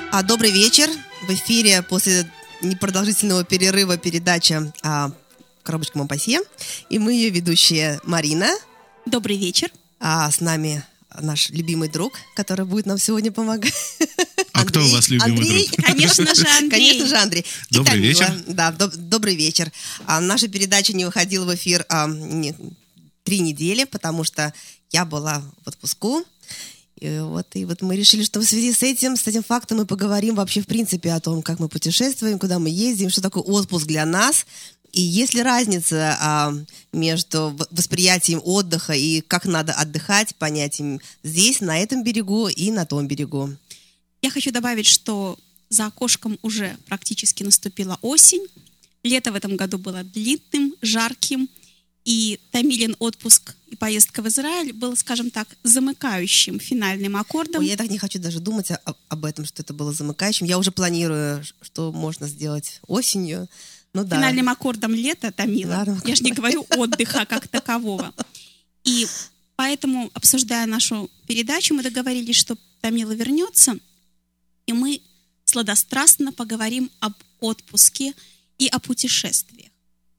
Добрый вечер. В эфире после непродолжительного перерыва передача «Коробочка Монпассье». И мы ее ведущие Марина. Добрый вечер. С нами наш любимый друг, который будет нам сегодня помогать. А кто у вас любимый друг? Конечно же, Андрей. Конечно же, Андрей. Добрый вечер. Да, добрый вечер. Наша передача не выходила в эфир 3 недели, потому что я была в отпуску. И вот мы решили, что в связи с этим фактом мы поговорим вообще в принципе о том, как мы путешествуем, куда мы ездим, что такое отпуск для нас. И есть ли разница между восприятием отдыха и как надо отдыхать, понятием здесь, на этом берегу и на том берегу. Я хочу добавить, что за окошком уже практически наступила осень. Лето в этом году было длинным, жарким. И Тамилин отпуск и поездка в Израиль был, скажем так, замыкающим финальным аккордом. Я так не хочу даже думать об этом, что это было замыкающим. Я уже планирую, что можно сделать осенью. Финальным аккордом лета, Тамила. Я же не говорю отдыха как такового. И поэтому, обсуждая нашу передачу, мы договорились, что Тамила вернется, и мы сладострастно поговорим об отпуске и о путешествиях.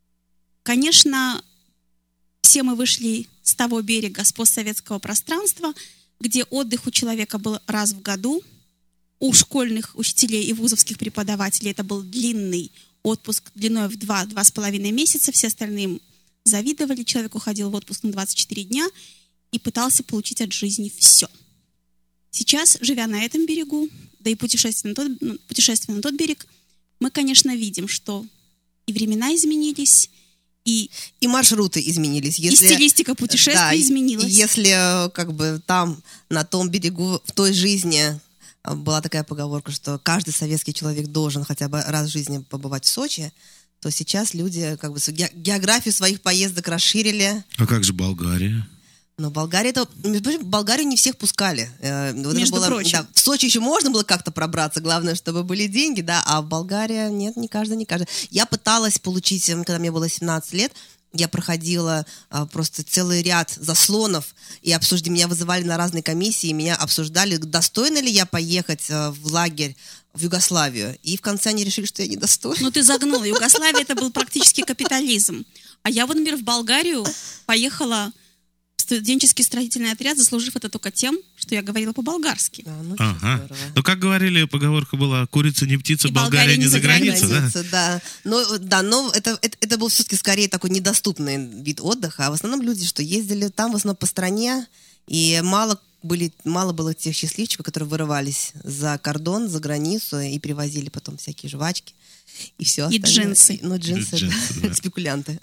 Конечно, все мы вышли с того берега, с постсоветского пространства, где отдых у человека был раз в году. У школьных учителей и вузовских преподавателей это был длинный отпуск длиной в 2-2,5 месяца. Все остальные им завидовали. Человек уходил в отпуск на 24 дня и пытался получить от жизни все. Сейчас, живя на этом берегу, да и путешествуя на тот берег, мы, конечно, видим, что и времена изменились, и маршруты изменились. И стилистика путешествий изменилась. Если там, на том берегу, в той жизни была такая поговорка, что каждый советский человек должен хотя бы раз в жизни побывать в Сочи, то сейчас люди географию своих поездок расширили. А как же Болгария? Но Болгарию не всех пускали. Между прочим. Да, в Сочи еще можно было как-то пробраться, главное, чтобы были деньги, да, а в Болгарии нет, не каждый. Я пыталась получить, когда мне было 17 лет, я проходила просто целый ряд заслонов, и меня вызывали на разные комиссии, меня обсуждали, достойна ли я поехать в лагерь в Югославию. И в конце они решили, что я недостойна. Ну ты загнула. Югославия — это был практически капитализм. А я, например, в Болгарию поехала в студенческий строительный отряд, заслужив это только тем, что я говорила по-болгарски. Ага. Ну, как говорили, поговорка была: курица не птица, Болгария не за границей, да? Но это был все-таки скорее такой недоступный вид отдыха. А в основном люди, что ездили там в основном по стране, и мало было тех счастливчиков, которые вырывались за кордон, за границу и привозили потом всякие жвачки и все остальное. И джинсы. Джинсы, да. Спекулянты.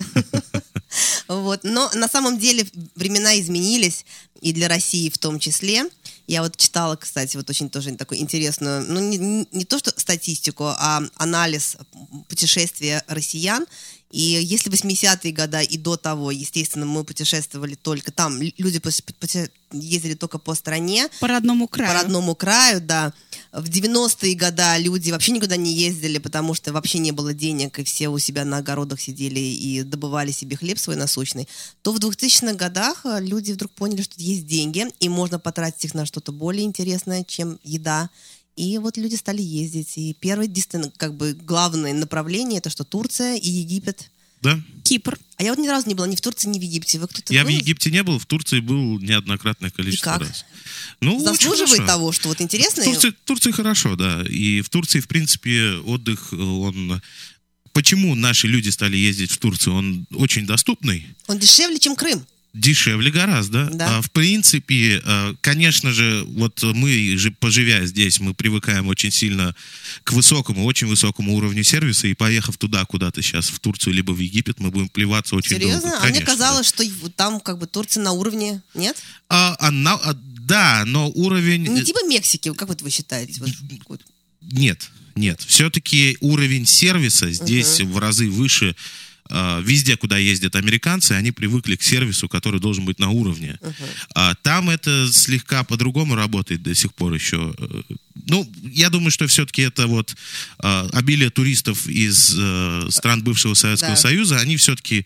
Но на самом деле времена изменились, и для России в том числе. Я читала, кстати, очень тоже такую интересную, не то что статистику, а анализ путешествия россиян. И если 80-е годы и до того, естественно, мы путешествовали только там, люди ездили только по стране. По родному краю. По родному краю, да. В 90-е годы люди вообще никуда не ездили, потому что вообще не было денег, и все у себя на огородах сидели и добывали себе хлеб свой насущный. То в 2000-х годах люди вдруг поняли, что есть деньги, и можно потратить их на что-то более интересное, чем еда. И люди стали ездить. И первое, главное направление — это что, Турция и Египет. Да. Кипр. А я ни разу не была ни в Турции, ни в Египте. Вы кто-то Я был? В Египте не был, в Турции был неоднократное количество раз. Заслуживает того, что интересно? В Турции хорошо, да. И в Турции, в принципе, отдых, он... Почему наши люди стали ездить в Турцию? Он очень доступный. Он дешевле, чем Крым. Дешевле гораздо. Да. В принципе, конечно же, мы же, поживя здесь, мы привыкаем очень сильно к очень высокому уровню сервиса, и поехав туда, куда-то сейчас, в Турцию, либо в Египет, мы будем плеваться очень долго. Серьезно? Конечно, мне казалось, что там Турция на уровне, нет? Да, но уровень... Не типа Мексики, как вы считаете? Нет. Все-таки уровень сервиса здесь в разы выше. Везде, куда ездят американцы, они привыкли к сервису, который должен быть на уровне. Там это слегка по-другому работает до сих пор еще. Я думаю, что все-таки это обилие туристов из стран бывшего Советского Союза, они все-таки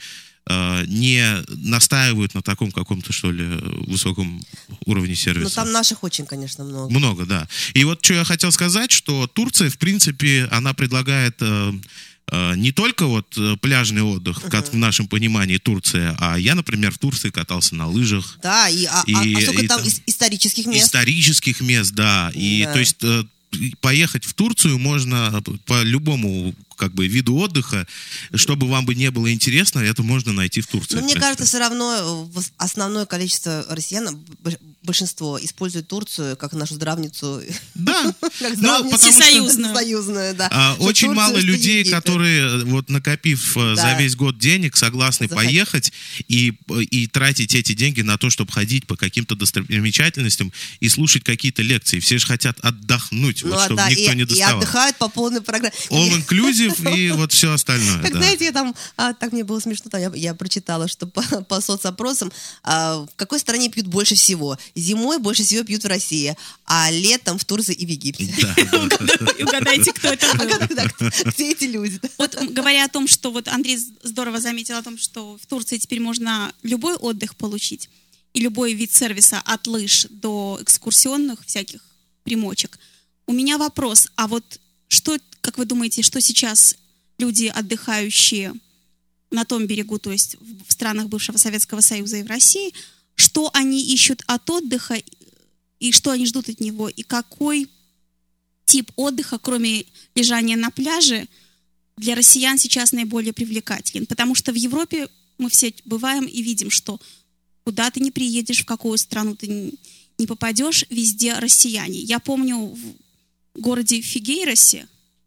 не настаивают на таком каком-то, что ли, высоком уровне сервиса. Ну, там наших очень, конечно, много. Много, да. И вот что я хотел сказать, что Турция, в принципе, она предлагает не только вот пляжный отдых, как в нашем понимании Турция, а я, например, в Турции катался на лыжах. Да, сколько там исторических мест? Исторических мест, да. И то есть поехать в Турцию можно по любому как бы виду отдыха, чтобы вам бы не было интересно, это можно найти в Турции. Но мне кажется, все равно основное количество россиян, большинство, использует Турцию как нашу здравницу. Да. Всесоюзную, да. Очень мало людей, которые, вот накопив за весь год денег, согласны поехать и тратить эти деньги на то, чтобы ходить по каким-то достопримечательностям и слушать какие-то лекции. Все же хотят отдохнуть, вот, чтобы никто не доставал. И отдыхают по полной программе. All-inclusive и вот все остальное. Как, знаете, я там, так мне было смешно, там я прочитала, что по соцопросам, в какой стране пьют больше всего? Зимой больше всего пьют в России, а летом в Турции и в Египте. Угадайте, кто это был. Где эти люди? Вот говоря о том, что вот Андрей здорово заметил о том, что в Турции теперь можно любой отдых получить, и любой вид сервиса от лыж до экскурсионных всяких примочек. У меня вопрос, а вот что, как вы думаете, что сейчас люди, отдыхающие на том берегу, то есть в странах бывшего Советского Союза и в России, что они ищут от отдыха и что они ждут от него, и какой тип отдыха, кроме лежания на пляже, для россиян сейчас наиболее привлекателен? Потому что в Европе мы все бываем и видим, что куда ты не приедешь, в какую страну ты не попадешь, везде россияне. Я помню в городе Фигейросе,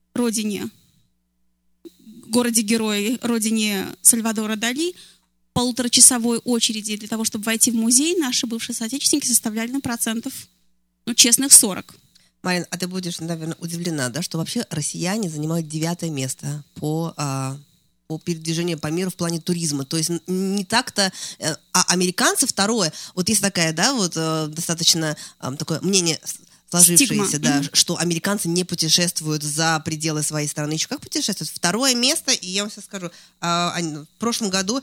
городе-герое, родине Сальвадора Дали, полуторачасовой очереди для того, чтобы войти в музей, наши бывшие соотечественники составляли на процентов, честных 40. Марин, а ты будешь, наверное, удивлена, да, что вообще россияне занимают 9 место по передвижению по миру в плане туризма. То есть не так-то... А американцы второе. Вот есть такая, да, вот достаточно такое мнение сложившееся, да, что американцы не путешествуют за пределы своей страны. Еще как путешествуют? Второе место, и я вам сейчас скажу, в прошлом году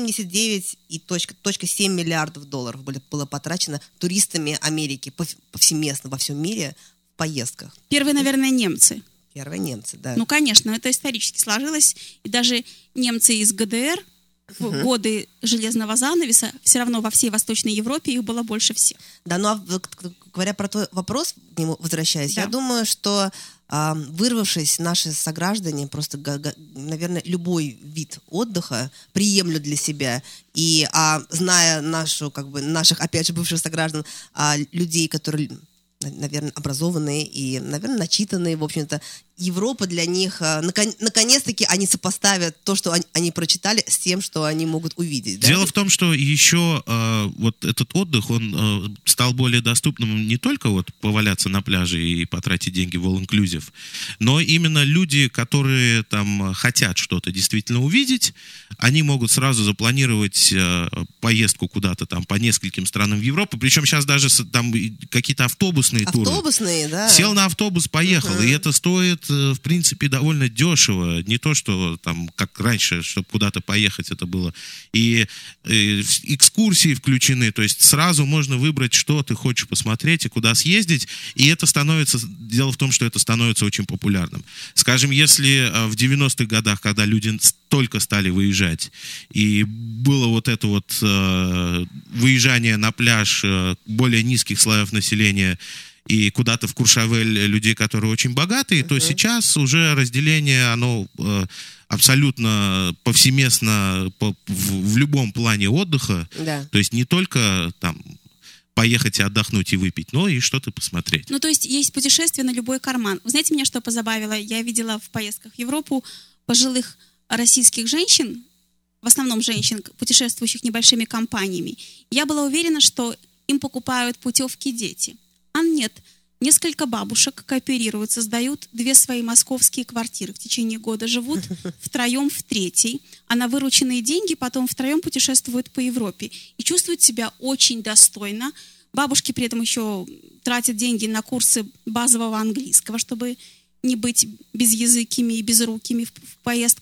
79,7 миллиардов долларов было потрачено туристами Америки повсеместно во всем мире в поездках. Первые, наверное, немцы. Первые немцы, да. Ну, конечно, это исторически сложилось. И даже немцы из ГДР в годы железного занавеса все равно во всей Восточной Европе их было больше всех. Да, ну а говоря про твой вопрос, к нему возвращаясь, я думаю, что вырвавшись, наши сограждане просто, наверное, любой вид отдыха приемлют для себя. И зная наших, опять же, бывших сограждан, людей, которые, наверное, образованные и, наверное, начитанные, в общем-то, Европа для них, наконец-таки они сопоставят то, что они прочитали, с тем, что они могут увидеть. Да? Дело в том, что еще вот этот отдых, он стал более доступным не только вот поваляться на пляже и потратить деньги в all-inclusive, но именно люди, которые там хотят что-то действительно увидеть, они могут сразу запланировать поездку куда-то там по нескольким странам в Европу, причем сейчас даже там какие-то автобусные туры. Автобусные, да. Сел на автобус, поехал, и это стоит в принципе, довольно дешево. Не то, что там, как раньше, чтобы куда-то поехать, это было. И экскурсии включены, то есть сразу можно выбрать, что ты хочешь посмотреть и куда съездить, и это становится, дело в том, что это становится очень популярным. Скажем, если в 90-х годах, когда люди только стали выезжать, и было вот это вот выезжание на пляж более низких слоев населения, и куда-то в Куршавель людей, которые очень богатые, то сейчас уже разделение, оно абсолютно повсеместно в любом плане отдыха. Да. То есть не только там поехать и отдохнуть и выпить, но и что-то посмотреть. Ну, то есть есть путешествие на любой карман. Вы знаете, меня что позабавило? Я видела в поездках в Европу пожилых российских женщин, в основном женщин, путешествующих небольшими компаниями. Я была уверена, что им покупают путевки дети. А нет, несколько бабушек кооперируются, сдают 2 свои московские квартиры, в течение года живут втроем в 3-й, а на вырученные деньги потом втроем путешествуют по Европе и чувствуют себя очень достойно. Бабушки при этом еще тратят деньги на курсы базового английского, чтобы не быть безязыкими и безрукими в поездках.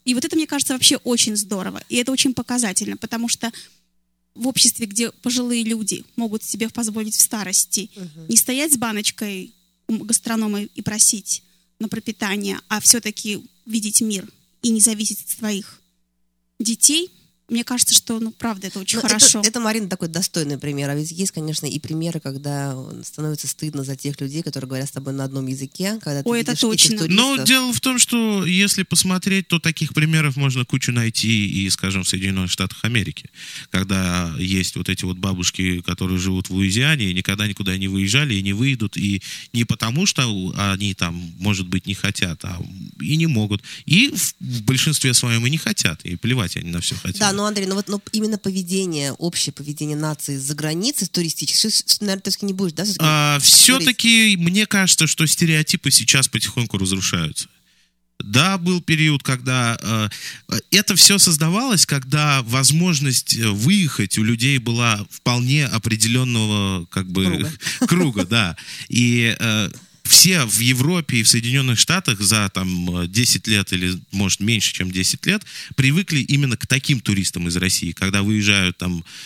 И вот это, мне кажется, вообще очень здорово. И это очень показательно, потому что в обществе, где пожилые люди могут себе позволить в старости не стоять с баночкой у гастронома и просить на пропитание, а все-таки видеть мир и не зависеть от своих детей, мне кажется, что, правда, это очень хорошо. Это, Марина, такой достойный пример. А ведь есть, конечно, и примеры, когда становится стыдно за тех людей, которые говорят с тобой на одном языке. Когда ты это точно. Но дело в том, что если посмотреть, то таких примеров можно кучу найти и, скажем, в Соединенных Штатах Америки. Когда есть вот эти вот бабушки, которые живут в Луизиане и никогда никуда не выезжали и не выйдут. И не потому, что они там, может быть, не хотят, а и не могут. И в большинстве своем и не хотят. И плевать они на все хотят. Да, Андрей, но именно поведение, общее поведение нации за границей, туристическое, наверное, ты не будешь, да? Все-таки мне кажется, что стереотипы сейчас потихоньку разрушаются. Да, был период, когда это все создавалось, когда возможность выехать у людей была вполне определенного круга, да. И все в Европе и в Соединенных Штатах за 10 лет или, может, меньше, чем 10 лет привыкли именно к таким туристам из России, когда выезжают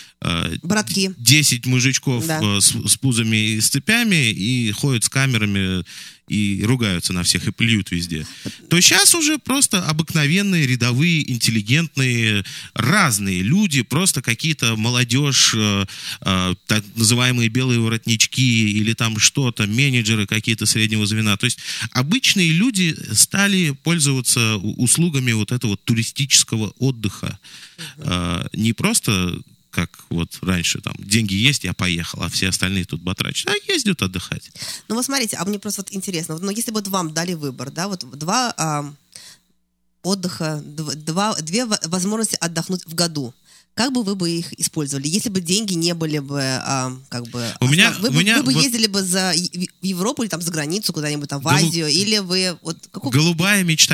братки. 10 мужичков с пузами и с цепями и ходят с камерами и ругаются на всех и плюют везде. То сейчас уже просто обыкновенные, рядовые, интеллигентные, разные люди, просто какие-то молодежь, так называемые белые воротнички или там что-то, менеджеры какие-то среднего звена. То есть обычные люди стали пользоваться услугами вот этого туристического отдыха. Не просто как вот раньше, деньги есть, я поехал, а все остальные тут батрачат, а ездят отдыхать. Ну вот смотрите, а мне просто интересно, если бы вам дали выбор, да, вот два отдыха, две возможности отдохнуть в году, как бы вы их использовали, если бы деньги не были бы вы бы ездили бы в Европу или за границу куда-нибудь в Азию, или вы голубая мечта,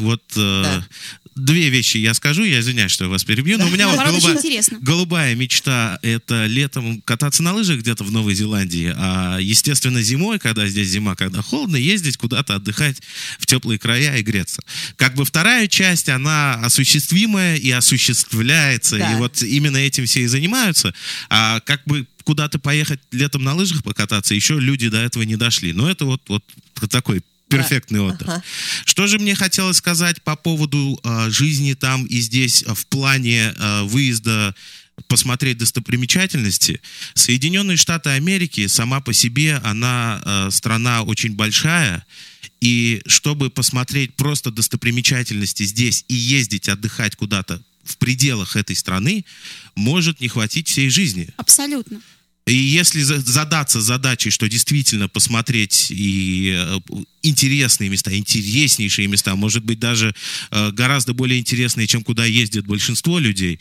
Две вещи я скажу, я извиняюсь, что я вас перебью, но у меня голубая мечта — это летом кататься на лыжах где-то в Новой Зеландии, а, естественно, зимой, когда здесь зима, когда холодно, ездить куда-то отдыхать в теплые края и греться. Вторая часть, она осуществимая и осуществляется, и вот именно этим все и занимаются, а куда-то поехать летом на лыжах покататься, еще люди до этого не дошли. Но это вот такой перфектный отдых. Что же мне хотелось сказать по поводу жизни там и здесь в плане выезда посмотреть достопримечательности? Соединенные Штаты Америки сама по себе, она страна очень большая, и чтобы посмотреть просто достопримечательности здесь и ездить отдыхать куда-то в пределах этой страны, может не хватить всей жизни. Абсолютно. И если задаться задачей, что действительно посмотреть и интересные места, интереснейшие места, может быть, даже гораздо более интересные, чем куда ездит большинство людей,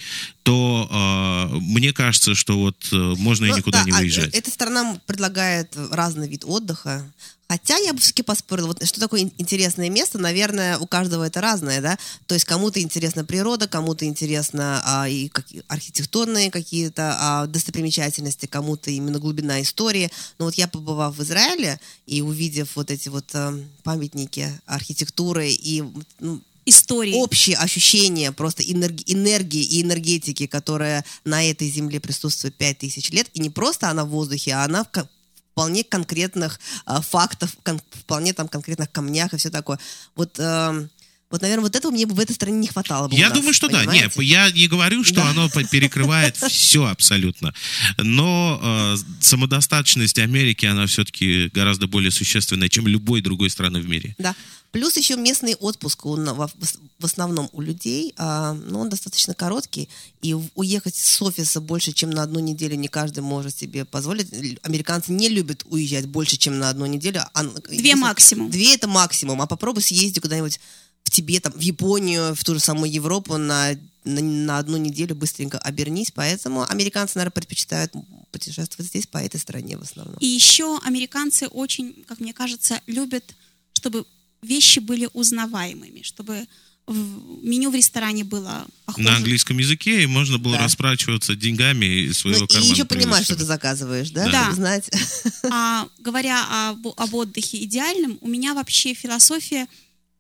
то мне кажется, что можно и никуда не выезжать. Эта страна предлагает разный вид отдыха. Хотя я бы все-таки поспорила, что такое интересное место, наверное, у каждого это разное, да, то есть кому-то интересна природа, кому-то интересно архитектурные какие-то достопримечательности, кому-то именно глубина истории, но я, побывав в Израиле и увидев эти памятники архитектуры и истории, общие ощущения просто энергии и энергетики, которая на этой земле присутствует 5000 лет, и не просто она в воздухе, а она в вполне конкретных фактов, вполне конкретных камнях и все такое. Наверное, этого мне бы в этой стране не хватало бы. Я думаю, что понимаете? Да. Нет, я не говорю, что оно перекрывает все абсолютно. Но самодостаточность Америки, она все-таки гораздо более существенная, чем любой другой страны в мире. Да. Плюс еще местный отпуск, он в основном у людей, он достаточно короткий, и уехать с офиса больше, чем на 1 неделю не каждый может себе позволить. Американцы не любят уезжать больше, чем на 1 неделю. 2 максимум. 2 это максимум, а попробуй съезди куда-нибудь в Тибет, в Японию, в ту же самую Европу на 1 неделю быстренько обернись, поэтому американцы, наверное, предпочитают путешествовать здесь, по этой стране в основном. И еще американцы очень, как мне кажется, любят, чтобы вещи были узнаваемыми, чтобы меню в ресторане было похоже. На английском языке, и можно было расплачиваться деньгами из своего кармана. И еще понимать, что ты заказываешь, да? Да. Знать. Говоря об отдыхе идеальном, у меня вообще философия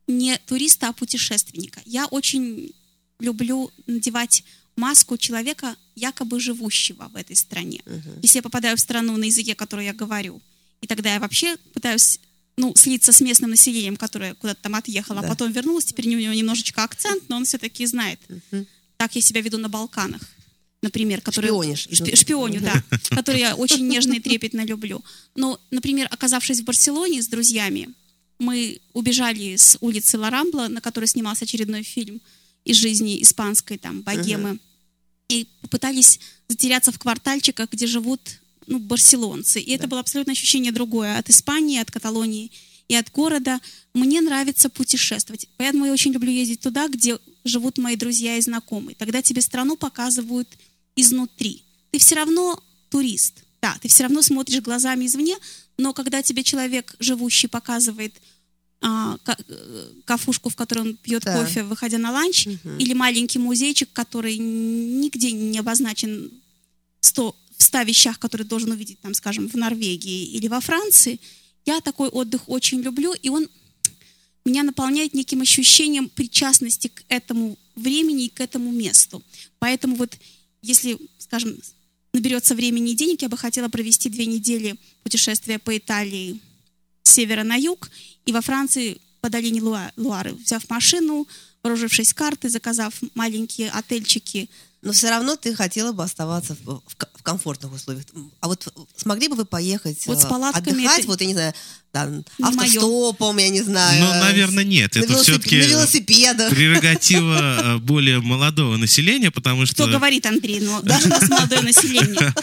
не туриста, а путешественника. Я очень люблю надевать маску человека, якобы живущего в этой стране. Если я попадаю в страну на языке, который я говорю, и тогда я вообще пытаюсь слиться с местным населением, которое куда-то там отъехало, а потом вернулась, теперь у него немножечко акцент, но он все-таки знает. Так я себя веду на Балканах, например. Шпионю, да. Который я очень нежно и трепетно люблю. Но, например, оказавшись в Барселоне с друзьями, мы убежали с улицы Ла Рамбла, на которой снимался очередной фильм из жизни испанской богемы, и попытались затеряться в квартальчиках, где живут барселонцы. И это было абсолютно ощущение другое. От Испании, от Каталонии и от города. Мне нравится путешествовать. Поэтому я очень люблю ездить туда, где живут мои друзья и знакомые. Тогда тебе страну показывают изнутри. Ты все равно турист. Да, ты все равно смотришь глазами извне, но когда тебе человек, живущий, показывает кафушку, в которой он пьет кофе, выходя на ланч, или маленький музейчик, который нигде не обозначен в 100 вещах, которые должен увидеть, скажем, в Норвегии или во Франции, я такой отдых очень люблю, и он меня наполняет неким ощущением причастности к этому времени и к этому месту. Поэтому если, скажем, наберется времени и денег, я бы хотела провести 2 недели путешествия по Италии с севера на юг и во Франции по долине Луары, взяв машину, вооружившись картой, заказав маленькие отельчики. Но все равно ты хотела бы оставаться в комфортных условиях. А смогли бы вы поехать с палатками отдыхать, я не знаю, автостопом, я не знаю. Наверное, нет. Это все-таки на велосипедах. Прерогатива более молодого населения, потому что... Кто говорит, Андрей, даже у нас молодое население.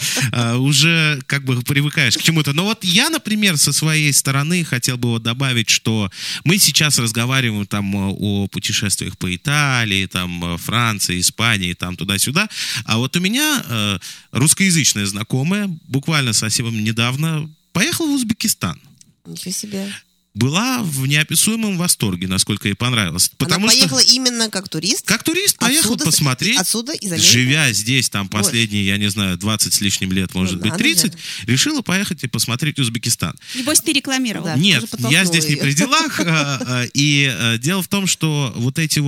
Уже привыкаешь к чему-то. Но я, например, со своей стороны хотел бы добавить, что мы сейчас разговариваем о путешествиях по Италии, Франции, Испании, туда-сюда. А у меня русскоязычная знакомая буквально совсем недавно поехала в Узбекистан. Ничего себе. Была в неописуемом восторге, насколько ей понравилось. Она поехала именно как турист? Как турист поехал посмотреть. Отсюда, из Америки? Живя здесь, последние, я не знаю, 20 с лишним лет, может быть, 30, решила поехать и посмотреть Узбекистан. Небось, ты рекламировал. Да, нет, я здесь не при делах. И дело в том, что эти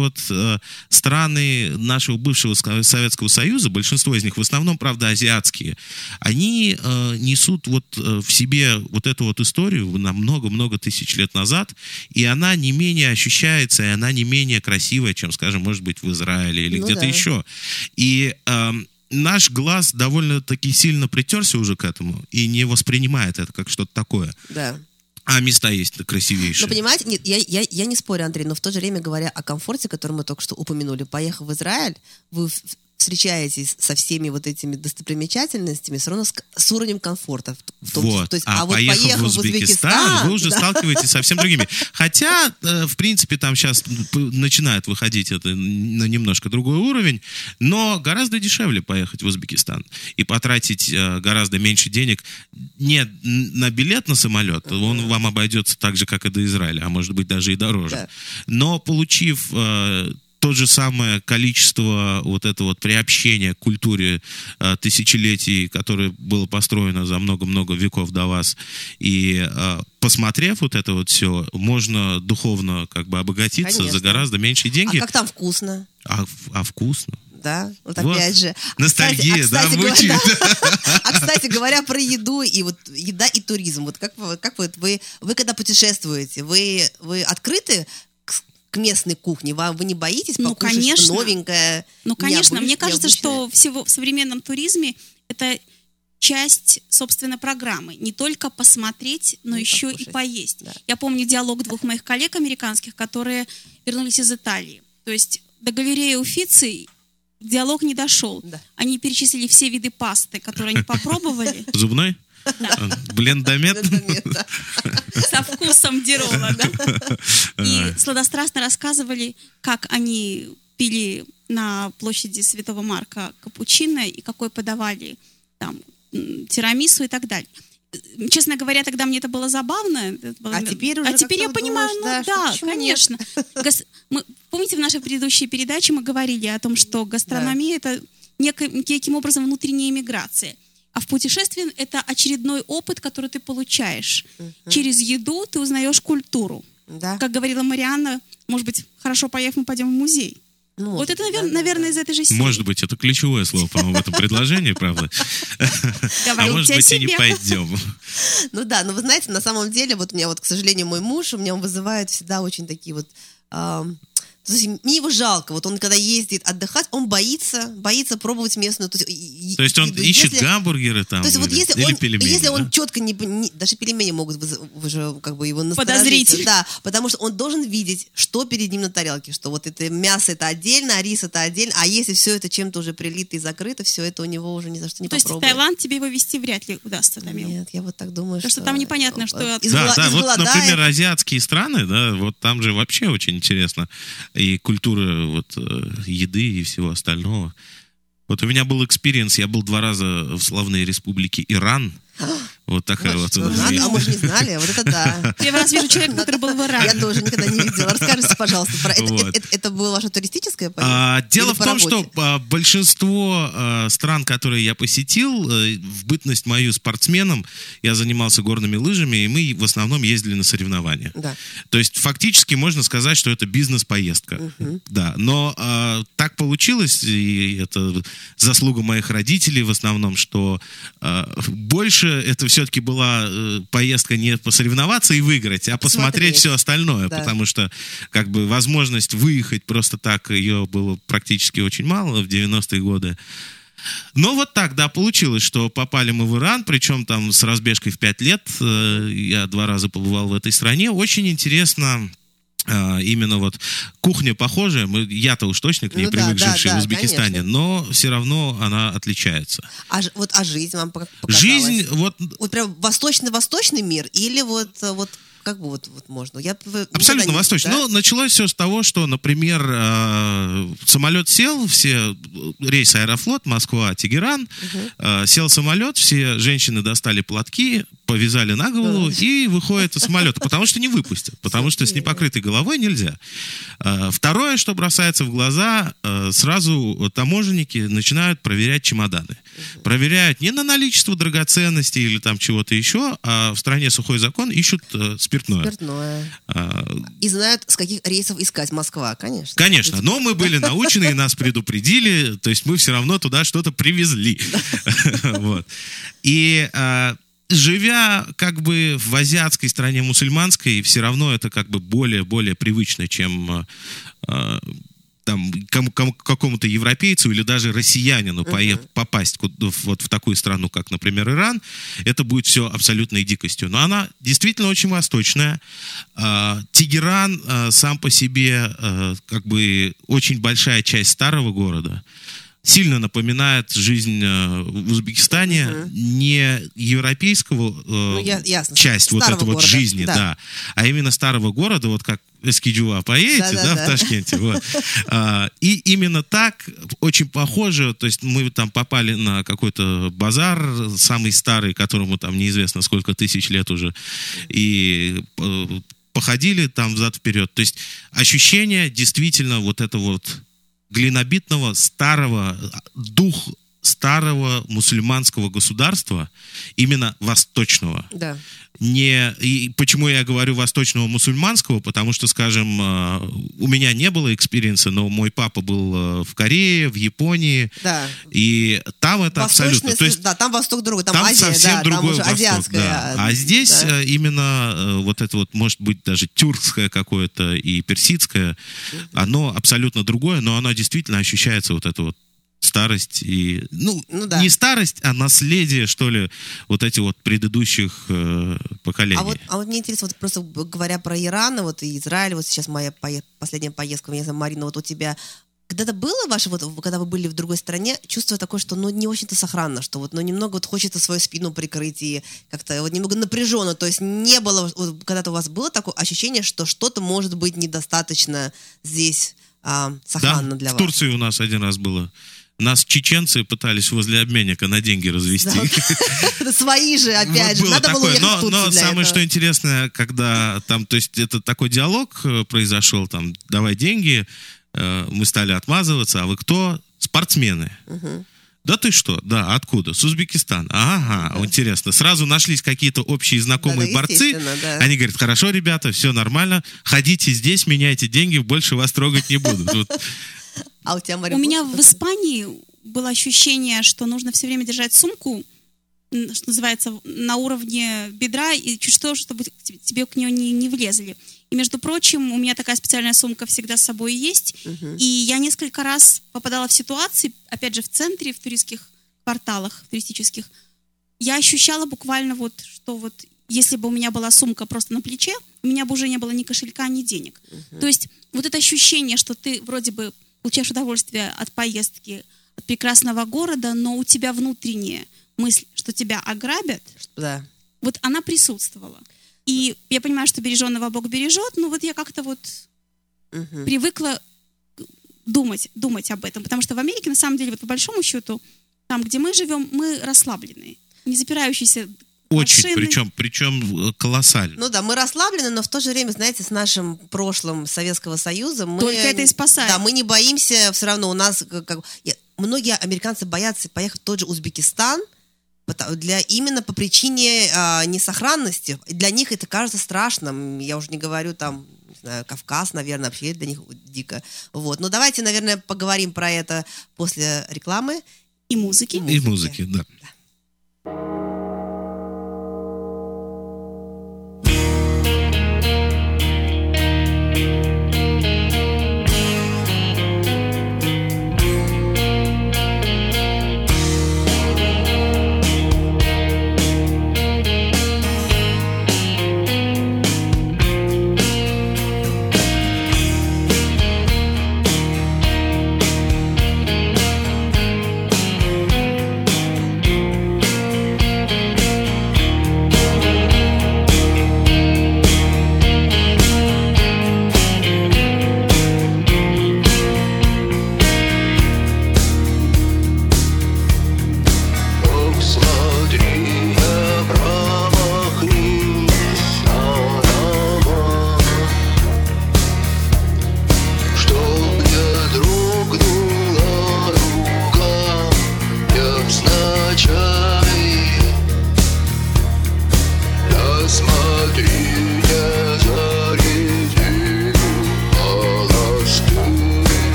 страны нашего бывшего Советского Союза, большинство из них, в основном, правда, азиатские, они несут в себе эту историю на много-много тысяч лет назад, и она не менее ощущается, и она не менее красивая, чем, скажем, может быть, в Израиле или где-то еще. И наш глаз довольно-таки сильно притерся уже к этому и не воспринимает это как что-то такое. Да. А места есть красивейшие. Но понимаете, нет, я не спорю, Андрей, но в то же время, говоря о комфорте, который мы только что упомянули, поехав в Израиль, вы встречаетесь со всеми этими достопримечательностями все равно с уровнем комфорта. То есть, поехав в Узбекистан, вы уже сталкиваетесь со совсем другими. Хотя, в принципе, там сейчас начинает выходить это на немножко другой уровень, но гораздо дешевле поехать в Узбекистан и потратить гораздо меньше денег не на билет на самолет, он вам обойдется так же, как и до Израиля, а может быть даже и дороже. Да. Но получив то же самое количество этого приобщения к культуре тысячелетий, которое было построено за много-много веков до вас, и посмотрев это все, можно духовно обогатиться. Конечно. За гораздо меньшие деньги. А как там вкусно? А вкусно. Да, опять же. Ностальгия, звучит. А, кстати говоря, про еду, и еда и туризм. Вы когда путешествуете, вы открыты к местной кухне? Вы не боитесь покушать что-то новенькое? Конечно. Мне кажется, что в современном туризме это часть, собственно, программы. Не только посмотреть, но еще покушать. И поесть. Да. Я помню диалог 2 моих коллег американских, которые вернулись из Италии. То есть до галереи Уффици диалог не дошел. Да. Они перечислили все виды пасты, которые они попробовали. Зубной? Да. Блендомет? Со вкусом дирола, да. И сладострастно рассказывали, как они пили на площади Святого Марка капучино и какой подавали тирамису и так далее. Честно говоря, тогда мне это было забавно. Теперь я понимаю, да, конечно. Помните, в нашей предыдущей передаче мы говорили о том, что гастрономия это неким образом внутренняя эмиграция. А в путешествии это очередной опыт, который ты получаешь. Через еду ты узнаешь культуру. Да. Как говорила Марианна, Может быть, хорошо поев, мы пойдем в музей. Ну, вот это, наверное, из этой же серии. Может быть, это ключевое слово, по-моему, в этом предложении, правда? А может быть, и не пойдем. Ну да, но вы знаете, на самом деле, вот у меня вот, к сожалению, мой муж, у меня он вызывает всегда очень такие вот... Мне его жалко. Вот он, когда ездит отдыхать, он боится пробовать местную. То есть он ищет гамбургеры там? То есть вот или пельмени, если он да? четко даже пельмени могут уже как бы его насторожить. Подозритель. Да, потому что он должен видеть, что перед ним на тарелке, что вот это мясо это отдельно, а рис это отдельно, а если все это чем-то уже прилито и закрыто, все это у него уже ни за что не попробует. То есть в Таиланд тебе его везти вряд ли удастся, Тамил? Нет, я вот так думаю, потому что там непонятно, что... Да, вот, например, азиатские страны, да, вот там же вообще очень интересно. И культура вот еды и всего остального. Вот у меня был экспириенс, я был 2 раза в славной республике Иран. Вот такая вот. А мы же не знали, вот это да. Первый раз вижу человека, который был в Иране. Я тоже никогда не видела. Расскажите, пожалуйста, про это. Это была ваша туристическая поездка? Дело в том, что большинство стран, которые я посетил, в бытность мою спортсменом, я занимался горными лыжами, и мы в основном ездили на соревнования. Да. То есть фактически можно сказать, что это бизнес-поездка. Да, но так получилось, и это заслуга моих родителей в основном, что больше это все-таки была поездка не посоревноваться и выиграть, а посмотреть все остальное, да. Потому что как бы возможность выехать просто так, ее было практически очень мало в 90-е годы. Но вот так, да, получилось, что попали мы в Иран, причем там с разбежкой в 5 лет, я 2 раза побывал в этой стране. Очень интересно... Именно вот кухня похожая, я-то уж точно к ней привык, живший в Узбекистане, конечно. Но все равно она отличается. А жизнь вам показалась? Жизнь, вот прям восточный мир или вот как бы вот можно? Абсолютно восточный. Да? Ну, началось все с того, что, например, самолет сел, все рейс Аэрофлот, Москва, Тегеран, сел самолет, все женщины достали платки, повязали на голову и выходят из самолета, потому что не выпустят, потому что с непокрытой головой нельзя. Второе, что бросается в глаза, сразу таможенники начинают проверять чемоданы. Проверяют не на наличие драгоценностей или там чего-то еще, а в стране сухой закон ищут спиртное. И знают, с каких рейсов искать. Москва, конечно. Конечно, но мы были научены, и нас предупредили, то есть мы все равно туда что-то привезли. И живя как бы в азиатской стране мусульманской, все равно это как бы более привычно, чем там, какому-то европейцу или даже россиянину попасть вот в такую страну, как, например, Иран, это будет все абсолютной дикостью. Но она действительно очень восточная. Тегеран сам по себе как бы очень большая часть старого города. Сильно напоминает жизнь в Узбекистане, не европейского часть вот этой вот жизни, да, а именно старого города, вот как Эскиджуа поедете, в Ташкенте, вот. И именно так, очень похоже, то есть мы там попали на какой-то базар, самый старый, которому там неизвестно сколько тысяч лет уже, и походили там взад-вперед, то есть ощущение действительно вот это вот глинобитного дух старого мусульманского государства, именно восточного. Да. И почему я говорю восточного мусульманского, потому что, скажем, у меня не было экспириенса, но мой папа был в Корее, в Японии, да. И там это абсолютно... То есть, да, там Восток другой, там Азия, совсем да, другой там уже Восток, да. А здесь именно вот это вот, может быть, даже тюркское какое-то и персидское, оно абсолютно другое, но оно действительно ощущается вот это вот старость и... не старость, а наследие, что ли, вот этих вот предыдущих поколений. А вот мне интересно, вот просто говоря про Иран, вот и Израиль, вот сейчас моя последняя поездка, меня зовут Марина, вот у тебя... Когда-то было ваше, вот, когда вы были в другой стране, чувство такое, что не очень-то сохранно, что вот, немного вот хочется свою спину прикрыть и как-то вот немного напряженно, то есть не было, вот, когда-то у вас было такое ощущение, что что-то может быть недостаточно здесь сохранно для вас? В Турции у нас один раз было. Нас чеченцы пытались возле обменника на деньги развести. Свои же, опять же. Надо было ехать в Турцию для этого. Но самое, что интересное, когда там, то есть это такой диалог произошел, там, давай деньги, мы стали отмазываться, а вы кто? Спортсмены. Да ты что? Да, откуда? С Узбекистана. Ага, да. Интересно. Сразу нашлись какие-то общие знакомые борцы. Да. Они говорят, хорошо, ребята, все нормально, ходите здесь, меняйте деньги, больше вас трогать не будут. А у тебя, Мария, у меня в Испании было ощущение, что нужно все время держать сумку, что называется, на уровне бедра, и чуть что, чтобы тебе к нее не влезли. И, между прочим, у меня такая специальная сумка всегда с собой есть. И я несколько раз попадала в ситуации, опять же, в центре, в туристских кварталах, в туристических. Я ощущала буквально вот, что вот если бы у меня была сумка просто на плече, у меня бы уже не было ни кошелька, ни денег. То есть вот это ощущение, что ты вроде бы получаешь удовольствие от поездки, от прекрасного города, но у тебя внутренняя мысль, что тебя ограбят, да. Вот она присутствовала. И я понимаю, что береженного Бог бережет, но вот я как-то вот привыкла думать об этом. Потому что в Америке, на самом деле, вот по большому счету, там, где мы живем, мы расслабленные, не запирающиеся очень, машины. причем колоссально. Ну да, мы расслаблены, но в то же время, знаете, с нашим прошлым Советского Союза мы... Только это и спасает. Да, мы не боимся, все равно у нас... Многие американцы боятся поехать в тот же Узбекистан, именно по причине несохранности. Для них это кажется страшным. Я уже не говорю там, не знаю, Кавказ, наверное, вообще для них дико. Вот. Но давайте, наверное, поговорим про это после рекламы. И музыки. И музыки, да.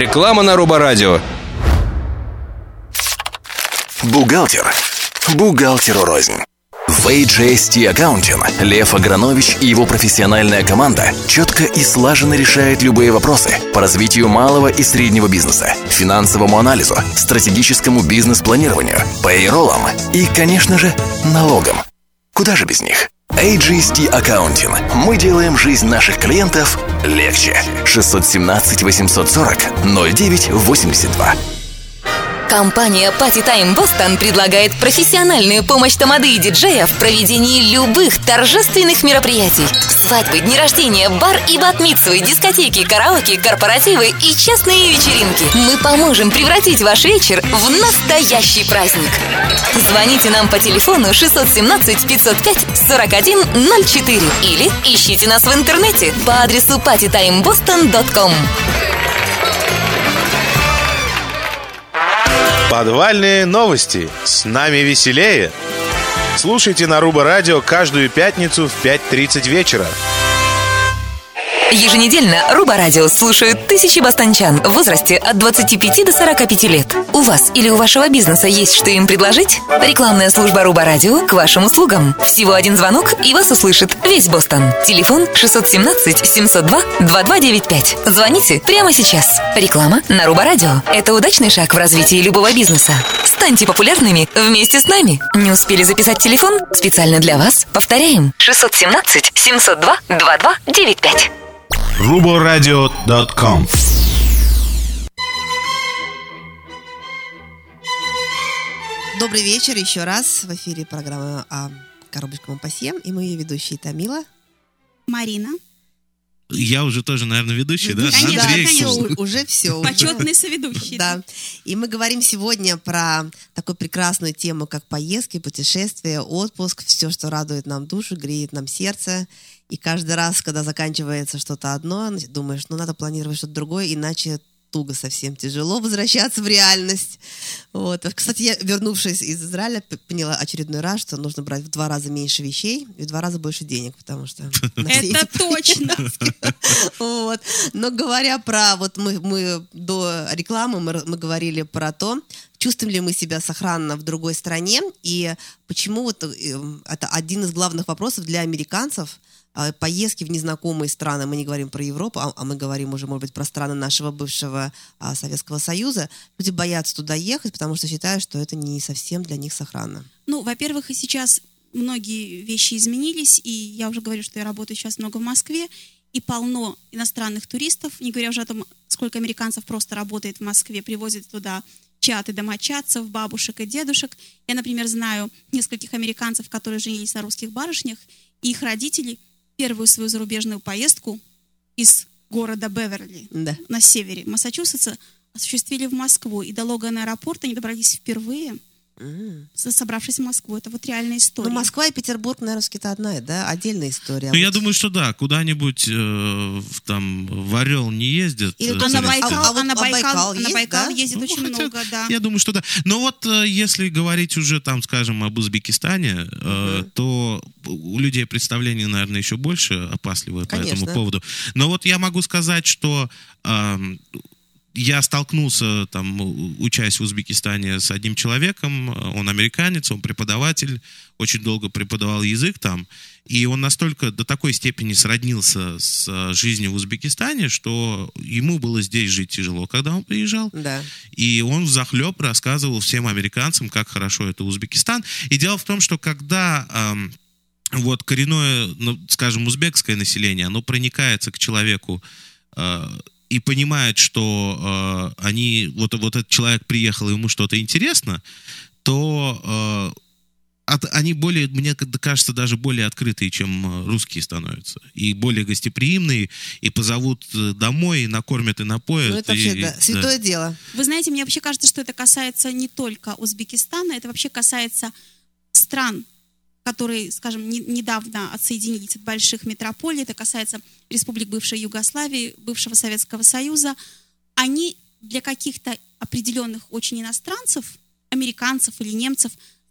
Реклама на Роборадио. Бухгалтер. Бухгалтеру рознь. В HST Accounting Лев Агранович и его профессиональная команда четко и слаженно решают любые вопросы по развитию малого и среднего бизнеса, финансовому анализу, стратегическому бизнес-планированию, пейроллам и, конечно же, налогам. Куда же без них? HST Accounting. Мы делаем жизнь наших клиентов легче. 617 840 09 82. Компания Party Time Boston предлагает профессиональную помощь тамады и диджея в проведении любых торжественных мероприятий. Свадьбы, дни рождения, бар и бат-мицвы, дискотеки, караоке, корпоративы и частные вечеринки. Мы поможем превратить ваш вечер в настоящий праздник. Звоните нам по телефону 617 505 4104 или ищите нас в интернете по адресу partytimeboston.com. Подвальные новости. С нами веселее. Слушайте на Роборадио каждую пятницу в 5:30 вечера. Еженедельно Роборадио слушают тысячи бостончан в возрасте от 25 до 45 лет. У вас или у вашего бизнеса есть что им предложить? Рекламная служба Роборадио к вашим услугам. Всего один звонок, и вас услышит весь Бостон. Телефон 617 702 2295. Звоните прямо сейчас. Реклама на Роборадио. Это удачный шаг в развитии любого бизнеса. Станьте популярными вместе с нами. Не успели записать телефон? Специально для вас повторяем. 617 702 2295. Ruboradio.com. Добрый вечер еще раз. В эфире программа «Коробочка Мопасье». И мы ее ведущие Тамила, Марина. Я уже тоже, наверное, ведущий, да? Конечно, Андрей, конечно. Уже все. Почетный соведущий. Да. И мы говорим сегодня про такую прекрасную тему, как поездки, путешествия, отпуск, все, что радует нам душу, греет нам сердце. И каждый раз, когда заканчивается что-то одно, думаешь, надо планировать что-то другое, иначе туго совсем, тяжело возвращаться в реальность. Вот. Кстати, я, вернувшись из Израиля, поняла очередной раз, что нужно брать в 2 раза меньше вещей и в 2 раза больше денег, потому что... Это точно! Вот. Но говоря про... Вот мы до рекламы мы говорили про то, чувствуем ли мы себя сохранно в другой стране, и почему вот это один из главных вопросов для американцев. Поездки в незнакомые страны, мы не говорим про Европу, а мы говорим уже, может быть, про страны нашего бывшего Советского Союза. Люди боятся туда ехать, потому что считают, что это не совсем для них сохранно. Ну, во-первых, и сейчас многие вещи изменились, и я уже говорю, что я работаю сейчас много в Москве, и полно иностранных туристов, не говоря уже о том, сколько американцев просто работает в Москве, привозят туда чаты домочадцев, бабушек и дедушек. Я, например, знаю нескольких американцев, которые женились на русских барышнях, и их родители первую свою зарубежную поездку из города Беверли на севере Массачусетса осуществили в Москву. И до Логана аэропорта они добрались впервые, собравшись в Москву. Это вот реальная история. Ну, Москва и Петербург, наверное, это одна, да? Отдельная история. Ну, я думаю, что да, куда-нибудь там в Орел не ездят. А на Байкал да? ездит очень много, да. Я думаю, что да. Но вот если говорить уже, там, скажем, об Узбекистане, то у людей представление, наверное, еще больше опасливое по этому поводу. Но вот я могу сказать, что... Я столкнулся, там, учась в Узбекистане, с одним человеком, он американец, он преподаватель, очень долго преподавал язык там, и он настолько до такой степени сроднился с жизнью в Узбекистане, что ему было здесь жить тяжело, когда он приезжал. Да. И он взахлеб рассказывал всем американцам, как хорошо это Узбекистан. И дело в том, что когда... вот коренное, скажем, узбекское население, оно проникается к человеку и понимает, что вот этот человек приехал, ему что-то интересно, то они более, мне кажется, даже более открытые, чем русские становятся. И более гостеприимные, и позовут домой, и накормят, и напоят. Ну, это вообще, святое дело. Вы знаете, мне вообще кажется, что это касается не только Узбекистана, это вообще касается стран, которые, скажем, недавно отсоединились от больших метрополий, это касается республик бывшей Югославии, бывшего Советского Союза, они для каких-то определенных очень иностранцев, американцев или немцев,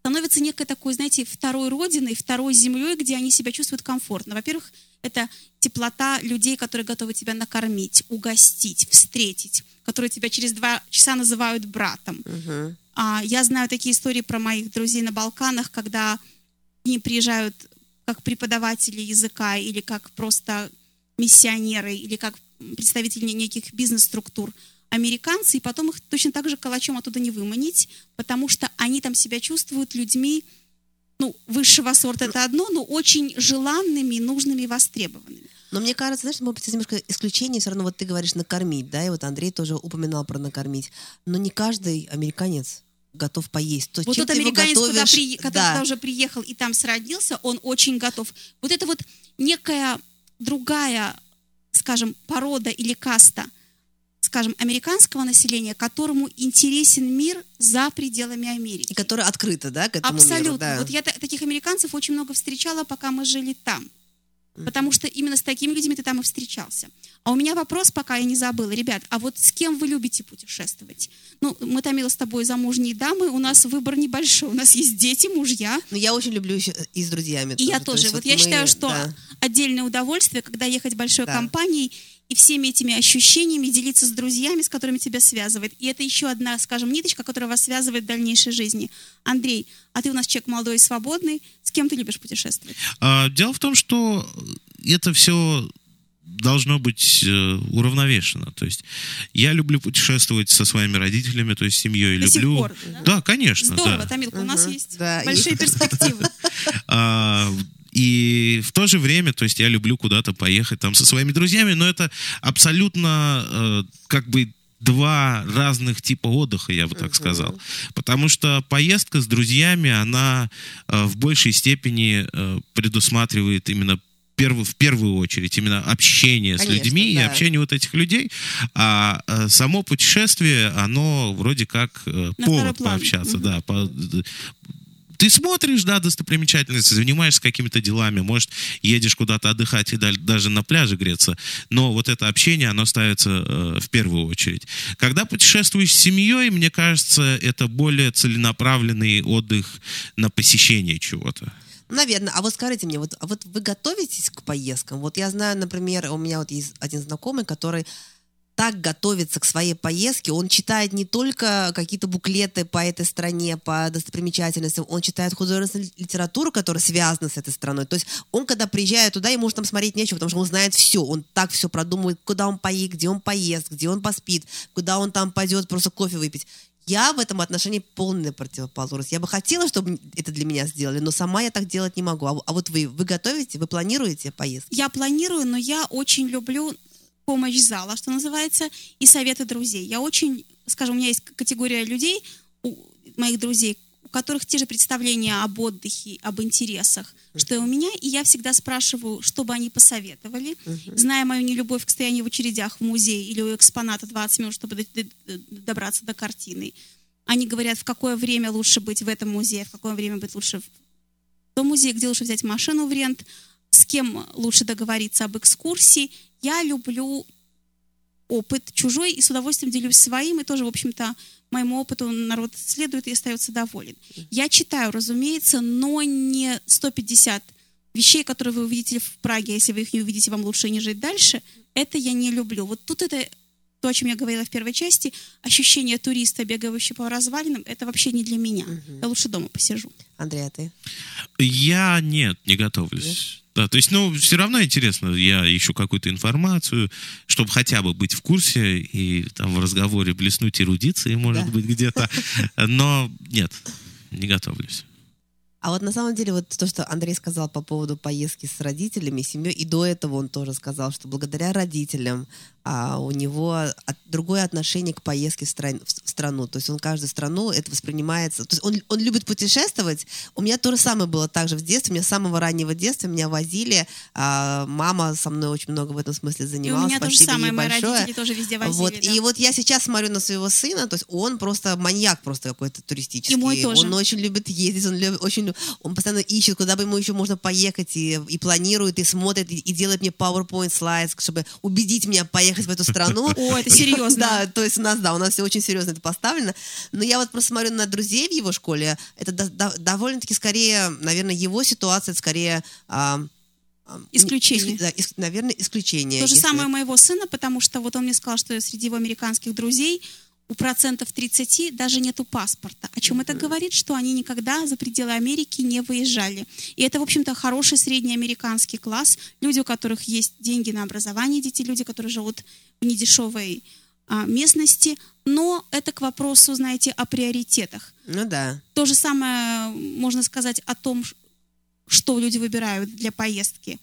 становится некой такой, знаете, второй родиной, второй землей, где они себя чувствуют комфортно. Во-первых, это теплота людей, которые готовы тебя накормить, угостить, встретить, которые тебя через 2 часа называют братом. Я знаю такие истории про моих друзей на Балканах, когда они приезжают как преподаватели языка или как просто миссионеры, или как представители неких бизнес-структур, американцы, и потом их точно так же калачом оттуда не выманить, потому что они там себя чувствуют людьми, высшего сорта это одно, но очень желанными, нужными и востребованными. Но мне кажется, знаешь, может быть, немножко исключение, все равно вот ты говоришь накормить, да, и вот Андрей тоже упоминал про накормить, но не каждый американец готов поесть. То, вот чем тот ты американец, его готовишь, который туда уже приехал и там сродился, он очень готов. Вот это вот некая другая, скажем, порода или каста, скажем, американского населения, которому интересен мир за пределами Америки. И которая открыта, да, к этому абсолютно миру? Да. Вот я таких американцев очень много встречала, пока мы жили там. Потому что именно с такими людьми ты там и встречался. А у меня вопрос, пока я не забыла. Ребят, а вот с кем вы любите путешествовать? Мы, Тамила, с тобой замужние дамы, у нас выбор небольшой. У нас есть дети, мужья. Но я очень люблю еще и с друзьями. И я тоже. Вот я считаю, что отдельное удовольствие, когда ехать большой компанией и всеми этими ощущениями делиться с друзьями, с которыми тебя связывает. И это еще одна, скажем, ниточка, которая вас связывает в дальнейшей жизни. Андрей, а ты у нас человек молодой и свободный. С кем ты любишь путешествовать? Дело в том, что это все должно быть уравновешено. То есть я люблю путешествовать со своими родителями, то есть с семьей. До сих пор, да, конечно. Здорово, да. Тамилка, у нас есть большие перспективы. И в то же время, то есть я люблю куда-то поехать там со своими друзьями, но это абсолютно как бы 2 разных типа отдыха, я бы так сказал. Потому что поездка с друзьями, она в большей степени предусматривает именно в первую очередь именно общение с людьми и общение вот этих людей, а само путешествие, оно вроде как повод пообщаться, да, ты смотришь, да, достопримечательности, занимаешься какими-то делами, может, едешь куда-то отдыхать и даже на пляже греться, но вот это общение, оно ставится в первую очередь. Когда путешествуешь с семьей, мне кажется, это более целенаправленный отдых на посещение чего-то. Наверное. А вот скажите мне, вот вы готовитесь к поездкам? Вот я знаю, например, у меня вот есть один знакомый, который так готовится к своей поездке, он читает не только какие-то буклеты по этой стране, по достопримечательностям, он читает художественную литературу, которая связана с этой страной. То есть он, когда приезжает туда, ему уже там смотреть нечего, потому что он знает все, он так все продумывает, куда он поедет, где он поест, где он поспит, куда он там пойдет просто кофе выпить. Я в этом отношении полная противоположность. Я бы хотела, чтобы это для меня сделали, но сама я так делать не могу. А вот вы готовите, вы планируете поездки? Я планирую, но я очень люблю помощь зала, что называется, и советы друзей. Я очень, скажем, у меня есть категория людей, моих друзей, у которых те же представления об отдыхе, об интересах, что и у меня, и я всегда спрашиваю, что бы они посоветовали, зная мою нелюбовь к стоянию в очередях в музее или у экспоната 20 минут, чтобы добраться до картины. Они говорят, в какое время лучше быть в этом музее, в какое время быть лучше в том музее, где лучше взять машину в рент, с кем лучше договориться об экскурсии. Я люблю опыт чужой и с удовольствием делюсь своим, и тоже, в общем-то, моему опыту народ следует и остается доволен. Я читаю, разумеется, но не 150 вещей, которые вы увидите в Праге. Если вы их не увидите, вам лучше не жить дальше. Это я не люблю. Вот тут это то, о чем я говорила в первой части, ощущение туриста, бегающего по развалинам, это вообще не для меня. Я лучше дома посижу. Андрей, а ты? Я не готовлюсь. Да, то есть, все равно интересно, я ищу какую-то информацию, чтобы хотя бы быть в курсе и там в разговоре блеснуть эрудицией, может быть, где-то. Но нет, не готовлюсь. А вот на самом деле вот то, что Андрей сказал по поводу поездки с родителями, семьей, и до этого он тоже сказал, что благодаря родителям у него другое отношение к поездке в страну. То есть он каждую страну это воспринимается. То есть он любит путешествовать. У меня то же самое было также в детстве. У меня с самого раннего детства меня возили. Мама со мной очень много в этом смысле занималась. И у меня то же самое. Мои родители тоже везде возили. Вот. Да. И вот я сейчас смотрю на своего сына, то есть он просто маньяк просто какой-то туристический. И мой тоже. Он очень любит ездить, он очень помню, он постоянно ищет, куда бы ему еще можно поехать, и планирует, и смотрит, и делает мне PowerPoint слайд, чтобы убедить меня поехать в эту страну. О, это серьезно. Да, то есть у нас все очень серьезно это поставлено. Но я вот просто смотрю на друзей в его школе, это довольно-таки скорее, наверное, его ситуация, скорее... Исключение. Наверное, исключение. То же самое у моего сына, потому что вот он мне сказал, что среди его американских друзей у 30% даже нету паспорта. О чем это говорит? Что они никогда за пределы Америки не выезжали. И это, в общем-то, хороший средний американский класс. Люди, у которых есть деньги на образование детей, люди, которые живут в недешевой местности. Но это к вопросу, знаете, о приоритетах. Ну да. То же самое можно сказать о том, что люди выбирают для поездки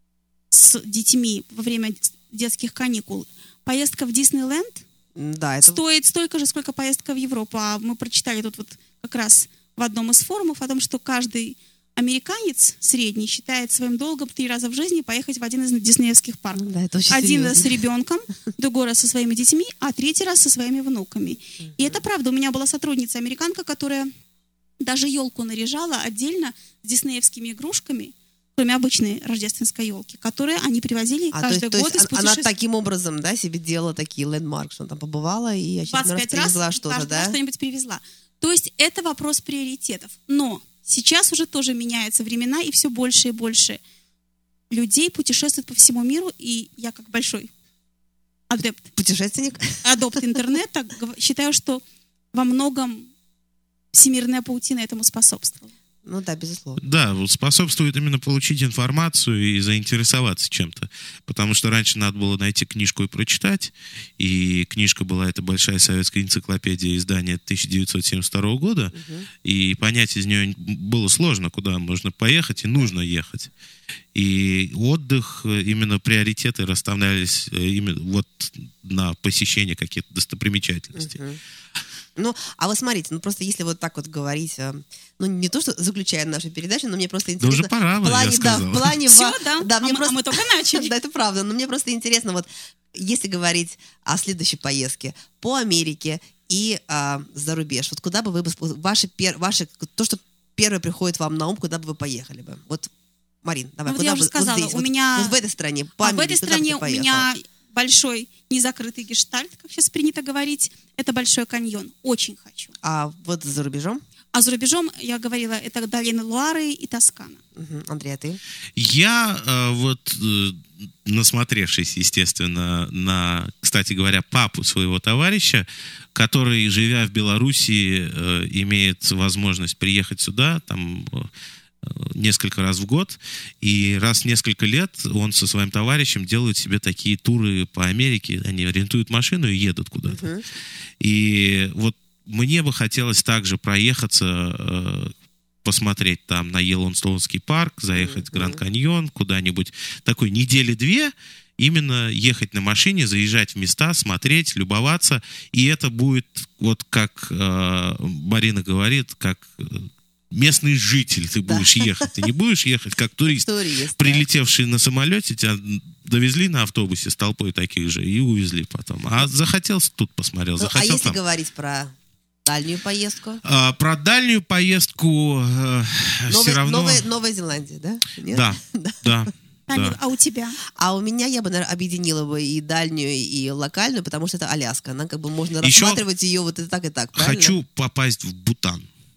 с детьми во время детских каникул. Поездка в Диснейленд стоит столько же, сколько поездка в Европу. А мы прочитали тут вот как раз в одном из форумов о том, что каждый американец средний считает своим долгом 3 раза в жизни поехать в один из диснеевских парков. Да, это очень один серьезно. раз с ребенком, другой раз со своими детьми, а 3-й раз со своими внуками. И это правда. У меня была сотрудница американка, которая даже елку наряжала отдельно с диснеевскими игрушками, кроме обычной рождественской елки, которые они привозили каждый год из путешествий. Она таким образом, да, себе делала такие лендмарки, что она там побывала и очередной раз привезла что-то, да? Что-нибудь привезла. То есть это вопрос приоритетов. Но сейчас уже тоже меняются времена, и все больше и больше людей путешествуют по всему миру, и я как большой путешественник, адепт интернета, считаю, что во многом всемирная паутина этому способствовала. Ну да, безусловно. Да, вот способствует именно получить информацию и заинтересоваться чем-то. Потому что раньше надо было найти книжку и прочитать. И книжка была, это большая советская энциклопедия издания 1972 года. И понять из нее было сложно, куда можно поехать и нужно ехать. И отдых, именно приоритеты расставлялись именно вот на посещение каких-то достопримечательностей. Ну, а вы смотрите, ну просто если вот так вот говорить, ну не то, что заключая нашу передачу, но мне просто интересно... Да уже пора, я сказала. В плане... Все, да? мне просто... мы только начали. Да, это правда, но мне просто интересно, вот если говорить о следующей поездке по Америке и за рубеж, вот куда бы вы... То, что первое приходит вам на ум, куда бы вы поехали бы? Вот, Марин, давай, Ну, куда я бы... уже сказала, вот здесь, у меня... Вот в этой стране, по Америке, в этой стране у меня большой незакрытый гештальт, как сейчас принято говорить. Это Большой каньон. Очень хочу. А вот за рубежом? А за рубежом, я говорила, это долина Луары и Тоскана. Андрей, а ты? Я насмотревшись, естественно, на, кстати говоря, папу своего товарища, который, живя в Белоруссии, имеет возможность приехать сюда, там... несколько раз в год, и раз в несколько лет он со своим товарищем делает себе такие туры по Америке, они арендуют машину и едут куда-то. И вот мне бы хотелось также проехаться, посмотреть там на Йеллоустоунский парк, заехать в Гранд Каньон, куда-нибудь такой 2 недели, именно ехать на машине, заезжать в места, смотреть, любоваться, и это будет, вот как Марина говорит, как... местный житель ты будешь ехать. Ты не будешь ехать как турист, прилетевший на самолете, тебя довезли на автобусе с толпой таких же и увезли потом. А захотел, тут посмотрел. Ну, захотел, а если говорить про дальнюю поездку? Про дальнюю поездку все равно... Новая Зеландия, да? Нет? Да. Тамил, а у тебя? А у меня я бы, наверное, объединила бы и дальнюю, и локальную, потому что это Аляска. Она как бы можно рассматривать ее вот и так, правильно? Хочу попасть в Бутан.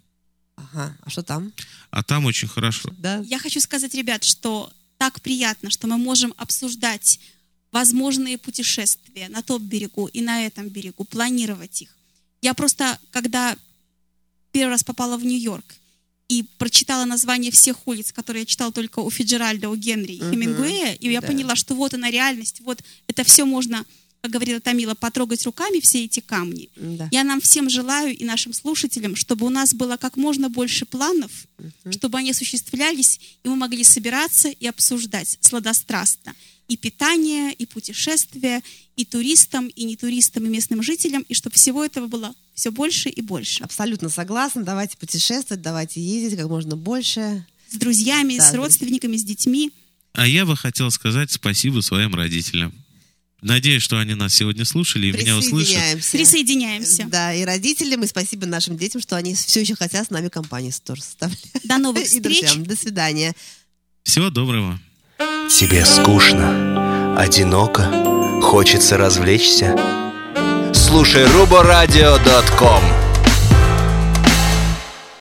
Ага, а что там? А там очень хорошо. Да. Я хочу сказать, ребят, что так приятно, что мы можем обсуждать возможные путешествия на том берегу и на этом берегу, планировать их. Я просто, когда первый раз попала в Нью-Йорк и прочитала название всех улиц, которые я читала только у Фиджеральда, у Генри и Хемингуэя, и я поняла, что вот она реальность, вот это все можно... как говорила Тамила, потрогать руками все эти камни. Да. Я нам всем желаю и нашим слушателям, чтобы у нас было как можно больше планов, чтобы они осуществлялись, и мы могли собираться и обсуждать сладострастно и питание, и путешествия, и туристам, и нетуристам, и местным жителям, и чтобы всего этого было все больше и больше. Абсолютно согласна. Давайте путешествовать, давайте ездить как можно больше. С друзьями, с родственниками, с детьми. А я бы хотел сказать спасибо своим родителям. Надеюсь, что они нас сегодня слушали и меня услышат. Присоединяемся. Да, и родителям, и спасибо нашим детям, что они все еще хотят с нами компанию тоже составлять. До новых встреч. И друзьям. До свидания. Всего доброго. Тебе скучно, одиноко, хочется развлечься? Слушай RuboRadio.com.